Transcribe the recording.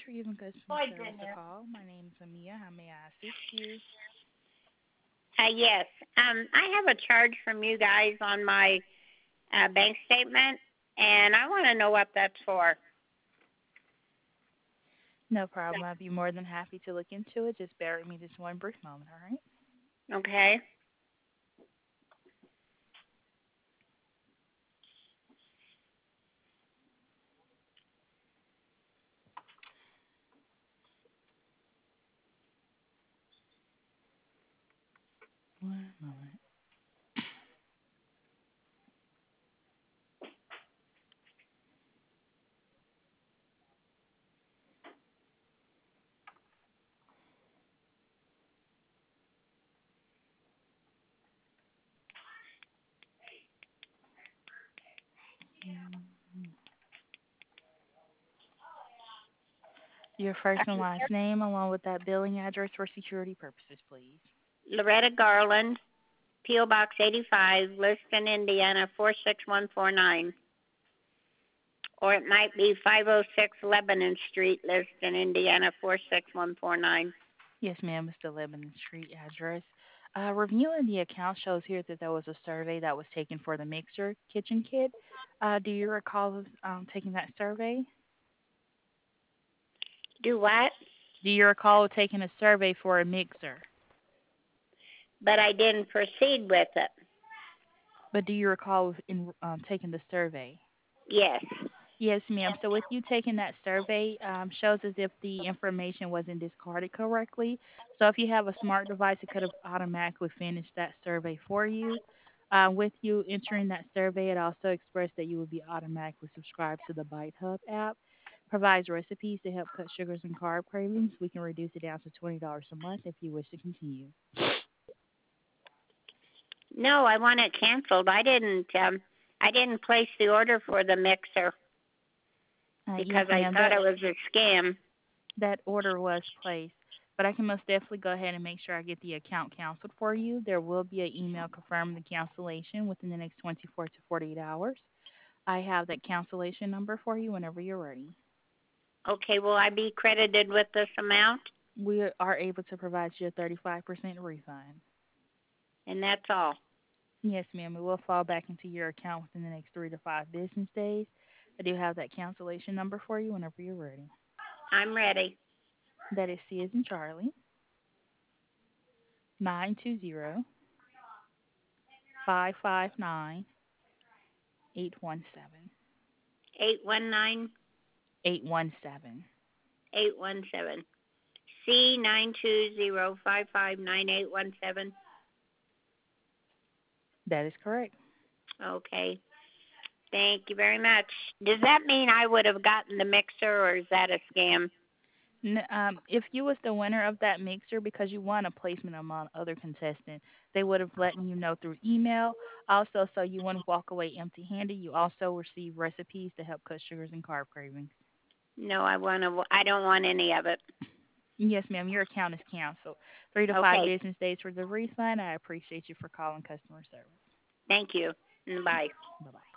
for giving customer My service a goodness. call. My name is Amia. How may I assist you? Yes. I have a charge from you guys on my bank statement, and I want to know what that's for. No problem. I'd be more than happy to look into it. Just bear with me just one brief moment, all right? Okay. One moment. Your first and last name, along with that billing address for security purposes, please. Loretta Garland, P.O. Box 85, Liston, Indiana 46149. Or it might be 506 Lebanon Street, Liston, Indiana 46149. Yes, ma'am. It's the Lebanon Street address. Reviewing the account shows here that there was a survey that was taken for the mixer kitchen kit. Do you recall taking that survey? Do what? Do you recall taking a survey for a mixer? But I didn't proceed with it. But do you recall taking the survey? Yes. Yes, ma'am. So with you taking that survey, shows as if the information wasn't discarded correctly. So if you have a smart device, it could have automatically finished that survey for you. With you entering that survey, it also expressed that you would be automatically subscribed to the Bite Hub app. Provides recipes to help cut sugars and carb cravings. We can reduce it down to $20 a month if you wish to continue. No, I want it canceled. I didn't place the order for the mixer Yes, because I ma'am. thought it was a scam. That order was placed, but I can most definitely go ahead and make sure I get the account canceled for you. There will be an email confirming the cancellation within the next 24 to 48 hours. I have that cancellation number for you whenever you're ready. Okay, will I be credited with this amount? We are able to provide you a 35% refund. And that's all. Yes, ma'am. It will fall back into your account within the next 3 to 5 business days. I do have that cancellation number for you whenever you're ready. I'm ready. That is C as in Charlie, 920-559-817. 819 817. 817. C920559817. That is correct. Okay. Thank you very much. Does that mean I would have gotten the mixer or is that a scam? If you was the winner of that mixer because you won a placement among other contestants, they would have letting you know through email. Also, so you wouldn't walk away empty-handed. You also receive recipes to help cut sugars and carb cravings. No, I don't want any of it. Yes, ma'am. Your account is canceled. 3 to 5 Okay. business days for the refund. I appreciate you for calling customer service. Thank you. Bye. Bye bye.